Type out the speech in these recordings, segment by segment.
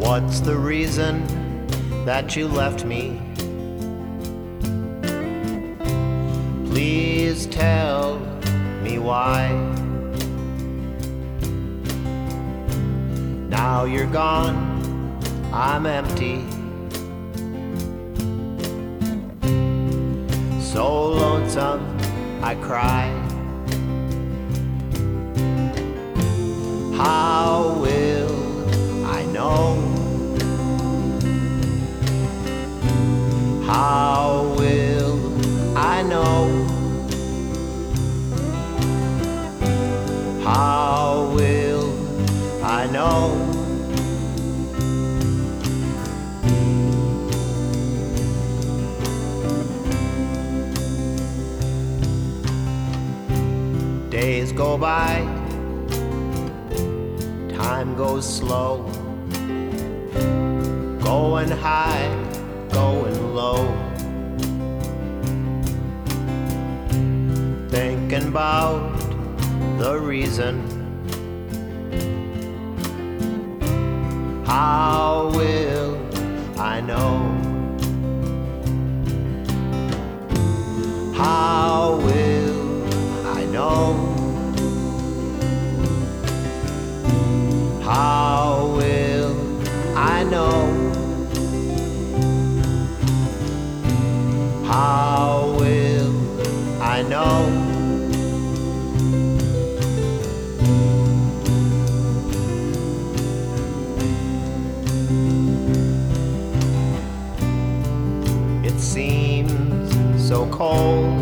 What's the reason that you left me? Please tell me why. Now you're gone, I'm empty. So lonesome, I cry. How will I know? How will I know? How will I know? Days go by, time goes slow, going high, going low, thinking about the reason. How will I know? How will I know? How will I know? How will I know? It seems so cold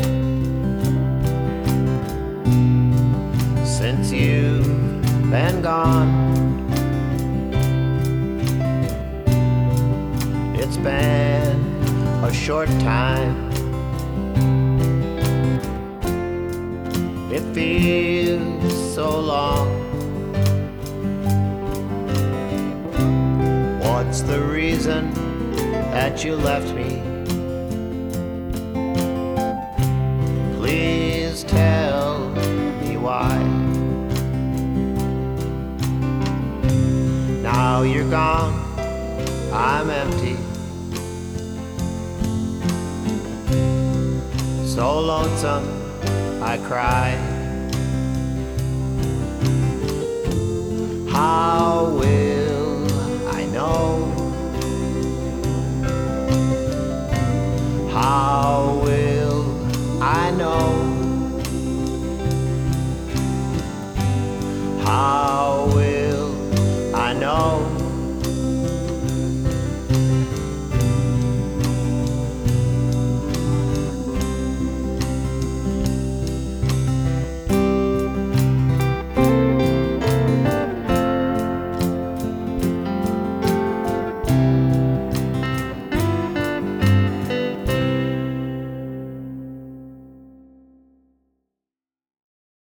since you've been gone. It's been a short time. It feels so long. What's the reason that you left me? Please tell me why. Now you're gone, I'm empty. So lonesome, I cry. How will